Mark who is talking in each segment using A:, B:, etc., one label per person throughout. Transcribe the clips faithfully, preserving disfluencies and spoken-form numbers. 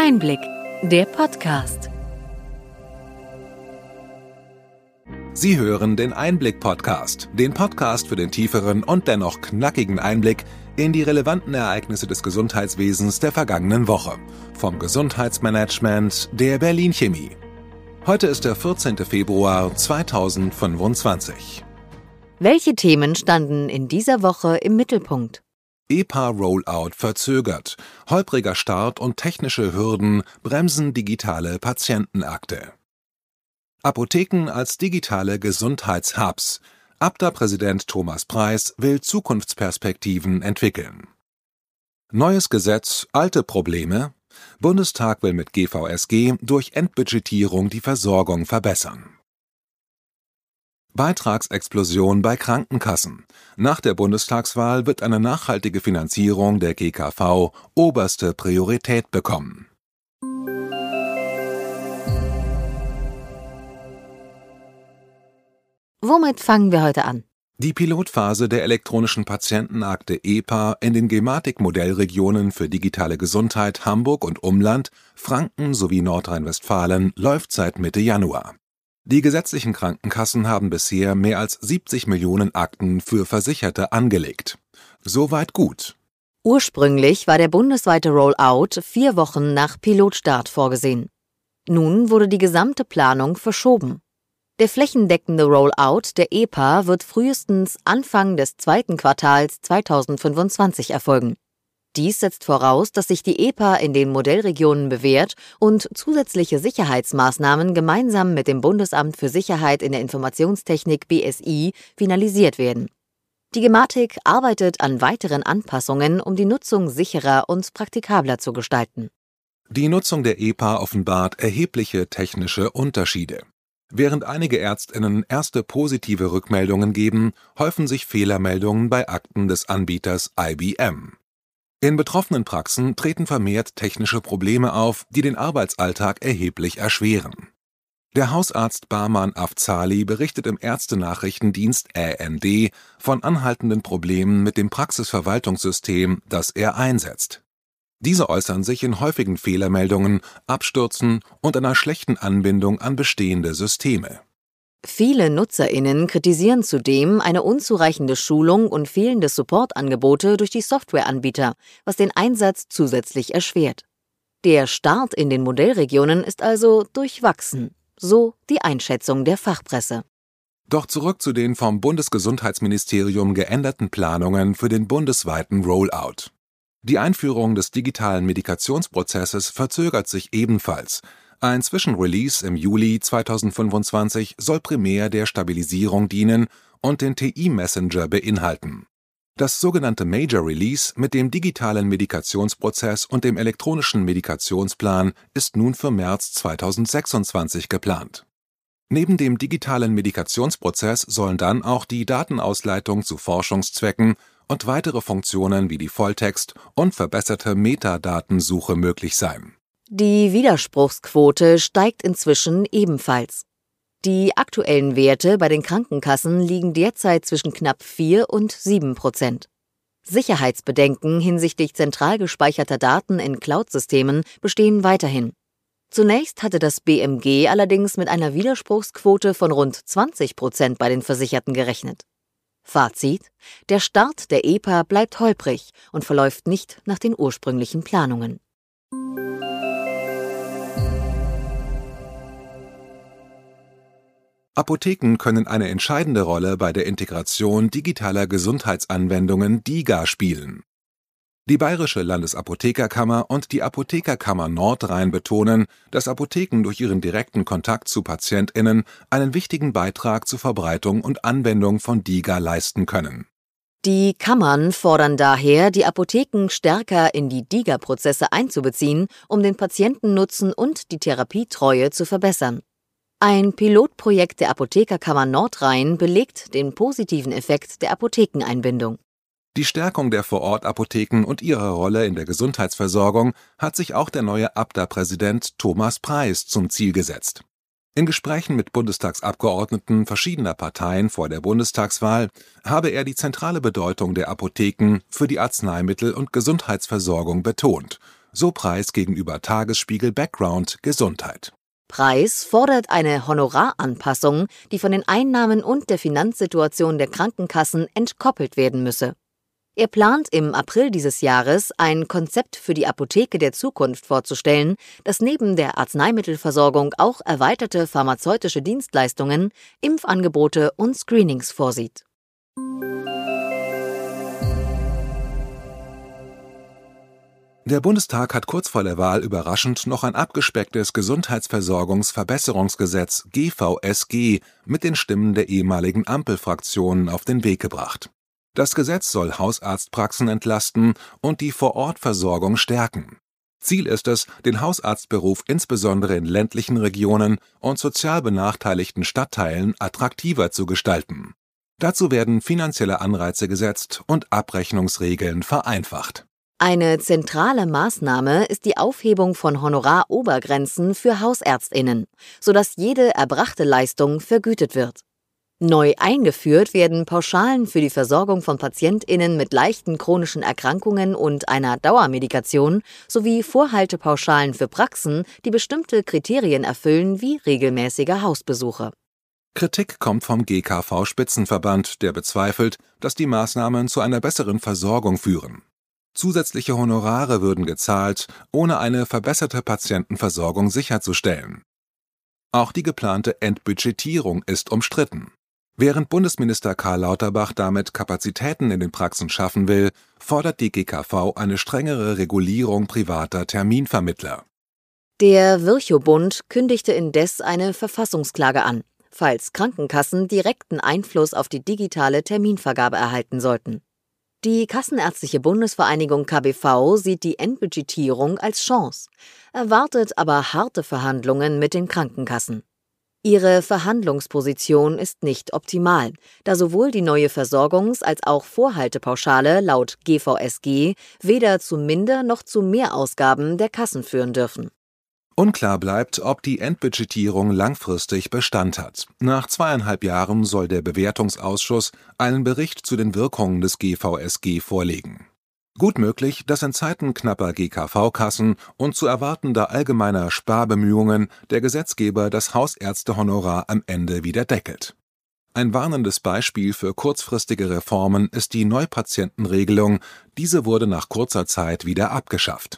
A: Einblick, der Podcast.
B: Sie hören den Einblick-Podcast, den Podcast für den tieferen und dennoch knackigen Einblick in die relevanten Ereignisse des Gesundheitswesens der vergangenen Woche. Vom Gesundheitsmanagement der Berlin Chemie. Heute ist der vierzehnte Februar zweitausendfünfundzwanzig.
A: Welche Themen standen in dieser Woche im Mittelpunkt?
B: E P A-Rollout verzögert, holpriger Start und technische Hürden bremsen digitale Patientenakte. Apotheken als digitale Gesundheitshubs. Abda-Präsident Thomas Preis will Zukunftsperspektiven entwickeln. Neues Gesetz, alte Probleme. Bundestag will mit G V S G durch Entbudgetierung die Versorgung verbessern. Beitragsexplosion bei Krankenkassen. Nach der Bundestagswahl wird eine nachhaltige Finanzierung der G K V oberste Priorität bekommen.
A: Womit fangen wir heute an?
B: Die Pilotphase der elektronischen Patientenakte E P A in den Gematik-Modellregionen für digitale Gesundheit Hamburg und Umland, Franken sowie Nordrhein-Westfalen läuft seit Mitte Januar. Die gesetzlichen Krankenkassen haben bisher mehr als siebzig Millionen Akten für Versicherte angelegt. Soweit gut.
A: Ursprünglich war der bundesweite Rollout vier Wochen nach Pilotstart vorgesehen. Nun wurde die gesamte Planung verschoben. Der flächendeckende Rollout der E P A wird frühestens Anfang des zweiten Quartals zweitausendfünfundzwanzig erfolgen. Dies setzt voraus, dass sich die E P A in den Modellregionen bewährt und zusätzliche Sicherheitsmaßnahmen gemeinsam mit dem Bundesamt für Sicherheit in der Informationstechnik B S I finalisiert werden. Die Gematik arbeitet an weiteren Anpassungen, um die Nutzung sicherer und praktikabler zu gestalten.
B: Die Nutzung der E P A offenbart erhebliche technische Unterschiede. Während einige ÄrztInnen erste positive Rückmeldungen geben, häufen sich Fehlermeldungen bei Akten des Anbieters I B M. In betroffenen Praxen treten vermehrt technische Probleme auf, die den Arbeitsalltag erheblich erschweren. Der Hausarzt Barman Afzali berichtet im Ärztenachrichtendienst Ä N D von anhaltenden Problemen mit dem Praxisverwaltungssystem, das er einsetzt. Diese äußern sich in häufigen Fehlermeldungen, Abstürzen und einer schlechten Anbindung an bestehende Systeme.
A: Viele NutzerInnen kritisieren zudem eine unzureichende Schulung und fehlende Supportangebote durch die Softwareanbieter, was den Einsatz zusätzlich erschwert. Der Start in den Modellregionen ist also durchwachsen, so die Einschätzung der Fachpresse.
B: Doch zurück zu den vom Bundesgesundheitsministerium geänderten Planungen für den bundesweiten Rollout. Die Einführung des digitalen Medikationsprozesses verzögert sich ebenfalls. Ein Zwischenrelease im Juli zweitausendfünfundzwanzig soll primär der Stabilisierung dienen und den T I-Messenger beinhalten. Das sogenannte Major Release mit dem digitalen Medikationsprozess und dem elektronischen Medikationsplan ist nun für März zweitausendsechsundzwanzig geplant. Neben dem digitalen Medikationsprozess sollen dann auch die Datenausleitung zu Forschungszwecken und weitere Funktionen wie die Volltext- und verbesserte Metadatensuche möglich sein.
A: Die Widerspruchsquote steigt inzwischen ebenfalls. Die aktuellen Werte bei den Krankenkassen liegen derzeit zwischen knapp vier und sieben Prozent. Sicherheitsbedenken hinsichtlich zentral gespeicherter Daten in Cloud-Systemen bestehen weiterhin. Zunächst hatte das B M G allerdings mit einer Widerspruchsquote von rund zwanzig Prozent bei den Versicherten gerechnet. Fazit: Der Start der E P A bleibt holprig und verläuft nicht nach den ursprünglichen Planungen.
B: Apotheken können eine entscheidende Rolle bei der Integration digitaler Gesundheitsanwendungen D I G A spielen. Die Bayerische Landesapothekerkammer und die Apothekerkammer Nordrhein betonen, dass Apotheken durch ihren direkten Kontakt zu PatientInnen einen wichtigen Beitrag zur Verbreitung und Anwendung von D I G A leisten können.
A: Die Kammern fordern daher, die Apotheken stärker in die D I G A-Prozesse einzubeziehen, um den Patientennutzen und die Therapietreue zu verbessern. Ein Pilotprojekt der Apothekerkammer Nordrhein belegt den positiven Effekt der Apothekeneinbindung.
B: Die Stärkung der Vorortapotheken und ihrer Rolle in der Gesundheitsversorgung hat sich auch der neue Abda-Präsident Thomas Preis zum Ziel gesetzt. In Gesprächen mit Bundestagsabgeordneten verschiedener Parteien vor der Bundestagswahl habe er die zentrale Bedeutung der Apotheken für die Arzneimittel- und Gesundheitsversorgung betont. so Preis gegenüber Tagesspiegel Background Gesundheit.
A: Preis fordert eine Honoraranpassung, die von den Einnahmen und der Finanzsituation der Krankenkassen entkoppelt werden müsse. Er plant im April dieses Jahres, ein Konzept für die Apotheke der Zukunft vorzustellen, das neben der Arzneimittelversorgung auch erweiterte pharmazeutische Dienstleistungen, Impfangebote und Screenings vorsieht.
B: Der Bundestag hat kurz vor der Wahl überraschend noch ein abgespecktes Gesundheitsversorgungsverbesserungsgesetz G V S G mit den Stimmen der ehemaligen Ampelfraktionen auf den Weg gebracht. Das Gesetz soll Hausarztpraxen entlasten und die Vorortversorgung stärken. Ziel ist es, den Hausarztberuf insbesondere in ländlichen Regionen und sozial benachteiligten Stadtteilen attraktiver zu gestalten. Dazu werden finanzielle Anreize gesetzt und Abrechnungsregeln vereinfacht.
A: Eine zentrale Maßnahme ist die Aufhebung von Honorarobergrenzen für HausärztInnen, sodass jede erbrachte Leistung vergütet wird. Neu eingeführt werden Pauschalen für die Versorgung von PatientInnen mit leichten chronischen Erkrankungen und einer Dauermedikation sowie Vorhaltepauschalen für Praxen, die bestimmte Kriterien erfüllen wie regelmäßige Hausbesuche.
B: Kritik kommt vom G K V-Spitzenverband, der bezweifelt, dass die Maßnahmen zu einer besseren Versorgung führen. Zusätzliche Honorare würden gezahlt, ohne eine verbesserte Patientenversorgung sicherzustellen. Auch die geplante Entbudgetierung ist umstritten. Während Bundesminister Karl Lauterbach damit Kapazitäten in den Praxen schaffen will, fordert die G K V eine strengere Regulierung privater Terminvermittler.
A: Der Virchow-Bund kündigte indes eine Verfassungsklage an, falls Krankenkassen direkten Einfluss auf die digitale Terminvergabe erhalten sollten. Die Kassenärztliche Bundesvereinigung K B V sieht die Entbudgetierung als Chance, erwartet aber harte Verhandlungen mit den Krankenkassen. Ihre Verhandlungsposition ist nicht optimal, da sowohl die neue Versorgungs- als auch Vorhaltepauschale laut G V S G weder zu Minder- noch zu Mehrausgaben der Kassen führen dürfen.
B: Unklar bleibt, ob die Entbudgetierung langfristig Bestand hat. Nach zweieinhalb Jahren soll der Bewertungsausschuss einen Bericht zu den Wirkungen des G V S G vorlegen. Gut möglich, dass in Zeiten knapper G K V-Kassen und zu erwartender allgemeiner Sparbemühungen der Gesetzgeber das Hausärztehonorar am Ende wieder deckelt. Ein warnendes Beispiel für kurzfristige Reformen ist die Neupatientenregelung. Diese wurde nach kurzer Zeit wieder abgeschafft.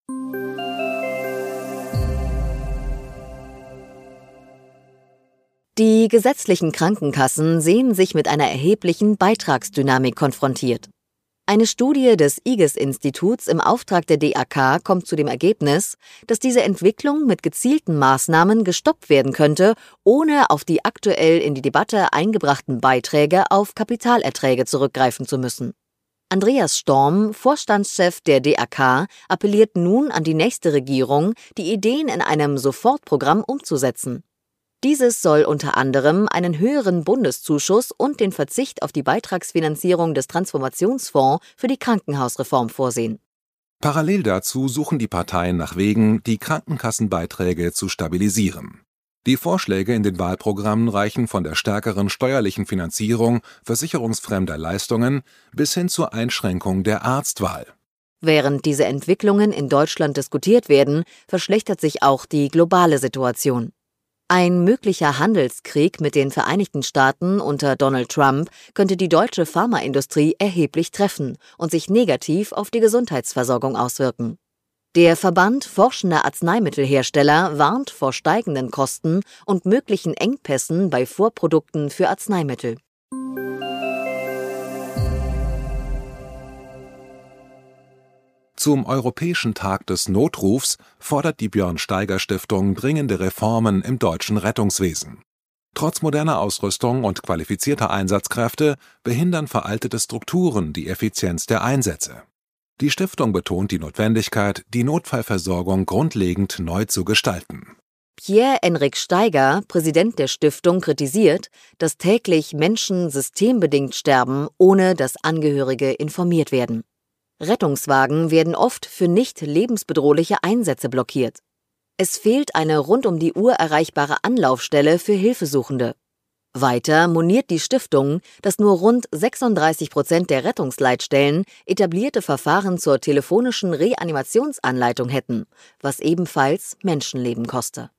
A: Die gesetzlichen Krankenkassen sehen sich mit einer erheblichen Beitragsdynamik konfrontiert. Eine Studie des I G E S-Instituts im Auftrag der D A K kommt zu dem Ergebnis, dass diese Entwicklung mit gezielten Maßnahmen gestoppt werden könnte, ohne auf die aktuell in die Debatte eingebrachten Beiträge auf Kapitalerträge zurückgreifen zu müssen. Andreas Storm, Vorstandschef der D A K, appelliert nun an die nächste Regierung, die Ideen in einem Sofortprogramm umzusetzen. Dieses soll unter anderem einen höheren Bundeszuschuss und den Verzicht auf die Beitragsfinanzierung des Transformationsfonds für die Krankenhausreform vorsehen.
B: Parallel dazu suchen die Parteien nach Wegen, die Krankenkassenbeiträge zu stabilisieren. Die Vorschläge in den Wahlprogrammen reichen von der stärkeren steuerlichen Finanzierung versicherungsfremder Leistungen bis hin zur Einschränkung der Arztwahl.
A: Während diese Entwicklungen in Deutschland diskutiert werden, verschlechtert sich auch die globale Situation. Ein möglicher Handelskrieg mit den Vereinigten Staaten unter Donald Trump könnte die deutsche Pharmaindustrie erheblich treffen und sich negativ auf die Gesundheitsversorgung auswirken. Der Verband forschender Arzneimittelhersteller warnt vor steigenden Kosten und möglichen Engpässen bei Vorprodukten für Arzneimittel.
B: Zum Europäischen Tag des Notrufs fordert die Björn-Steiger-Stiftung dringende Reformen im deutschen Rettungswesen. Trotz moderner Ausrüstung und qualifizierter Einsatzkräfte behindern veraltete Strukturen die Effizienz der Einsätze. Die Stiftung betont die Notwendigkeit, die Notfallversorgung grundlegend neu zu gestalten.
A: Pierre-Enrik Steiger, Präsident der Stiftung, kritisiert, dass täglich Menschen systembedingt sterben, ohne dass Angehörige informiert werden. Rettungswagen werden oft für nicht lebensbedrohliche Einsätze blockiert. Es fehlt eine rund um die Uhr erreichbare Anlaufstelle für Hilfesuchende. Weiter moniert die Stiftung, dass nur rund sechsunddreißig Prozent der Rettungsleitstellen etablierte Verfahren zur telefonischen Reanimationsanleitung hätten, was ebenfalls Menschenleben koste.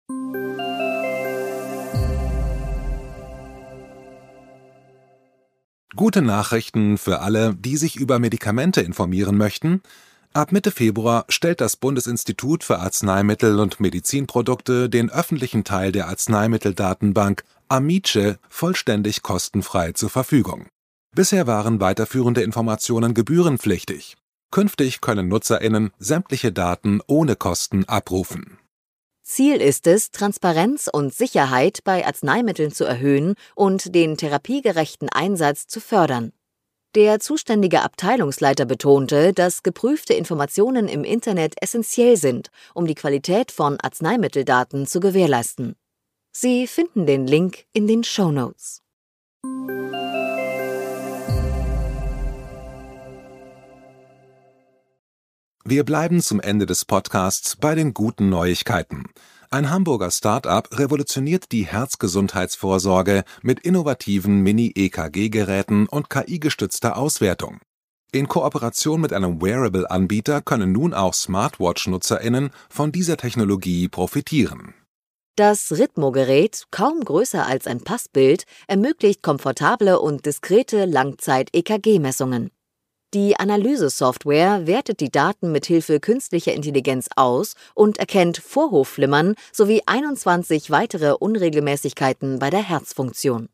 B: Gute Nachrichten für alle, die sich über Medikamente informieren möchten. Ab Mitte Februar stellt das Bundesinstitut für Arzneimittel und Medizinprodukte den öffentlichen Teil der Arzneimitteldatenbank AMICE vollständig kostenfrei zur Verfügung. Bisher waren weiterführende Informationen gebührenpflichtig. Künftig können NutzerInnen sämtliche Daten ohne Kosten abrufen.
A: Ziel ist es, Transparenz und Sicherheit bei Arzneimitteln zu erhöhen und den therapiegerechten Einsatz zu fördern. Der zuständige Abteilungsleiter betonte, dass geprüfte Informationen im Internet essentiell sind, um die Qualität von Arzneimitteldaten zu gewährleisten. Sie finden den Link in den Shownotes.
B: Wir bleiben zum Ende des Podcasts bei den guten Neuigkeiten. Ein Hamburger Start-up revolutioniert die Herzgesundheitsvorsorge mit innovativen Mini-E K G-Geräten und K I-gestützter Auswertung. In Kooperation mit einem Wearable-Anbieter können nun auch Smartwatch-NutzerInnen von dieser Technologie profitieren.
A: Das Rhythmo-Gerät, kaum größer als ein Passbild, ermöglicht komfortable und diskrete Langzeit-E K G-Messungen. Die Analyse-Software wertet die Daten mit Hilfe künstlicher Intelligenz aus und erkennt Vorhofflimmern sowie einundzwanzig weitere Unregelmäßigkeiten bei der Herzfunktion.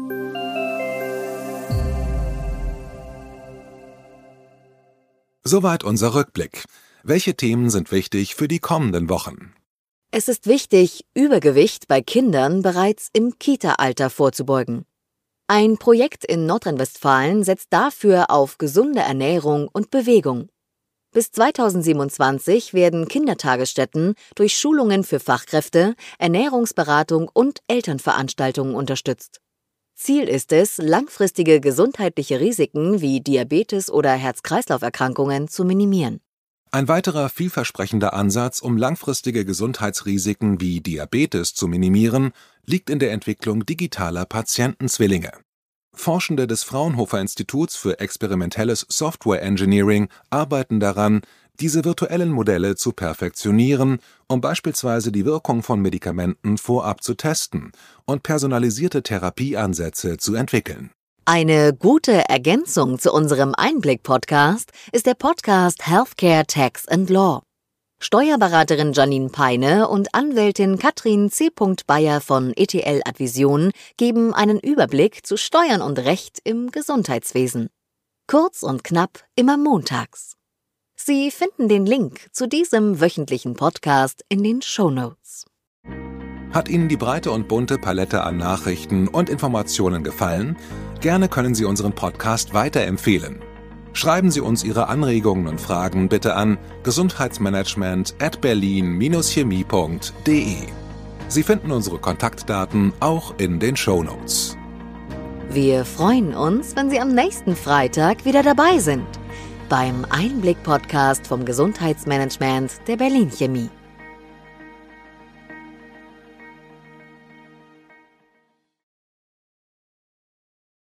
B: Soweit unser Rückblick. Welche Themen sind wichtig für die kommenden Wochen?
A: Es ist wichtig, Übergewicht bei Kindern bereits im Kita-Alter vorzubeugen. Ein Projekt in Nordrhein-Westfalen setzt dafür auf gesunde Ernährung und Bewegung. Bis zweitausendsiebenundzwanzig werden Kindertagesstätten durch Schulungen für Fachkräfte, Ernährungsberatung und Elternveranstaltungen unterstützt. Ziel ist es, langfristige gesundheitliche Risiken wie Diabetes oder Herz-Kreislauf-Erkrankungen zu minimieren.
B: Ein weiterer vielversprechender Ansatz, um langfristige Gesundheitsrisiken wie Diabetes zu minimieren, liegt in der Entwicklung digitaler Patientenzwillinge. Forschende des Fraunhofer Instituts für experimentelles Software Engineering arbeiten daran, diese virtuellen Modelle zu perfektionieren, um beispielsweise die Wirkung von Medikamenten vorab zu testen und personalisierte Therapieansätze zu entwickeln.
A: Eine gute Ergänzung zu unserem Einblick-Podcast ist der Podcast Healthcare, Tax and Law. Steuerberaterin Janine Peine und Anwältin Katrin C. Bayer von E T L Advision geben einen Überblick zu Steuern und Recht im Gesundheitswesen. Kurz und knapp, immer montags. Sie finden den Link zu diesem wöchentlichen Podcast in den Shownotes.
B: Hat Ihnen die breite und bunte Palette an Nachrichten und Informationen gefallen? Gerne können Sie unseren Podcast weiterempfehlen. Schreiben Sie uns Ihre Anregungen und Fragen bitte an gesundheitsmanagement at berlin dash chemie punkt de. Sie finden unsere Kontaktdaten auch in den Shownotes.
A: Wir freuen uns, wenn Sie am nächsten Freitag wieder dabei sind beim Einblick-Podcast vom Gesundheitsmanagement der Berlin Chemie.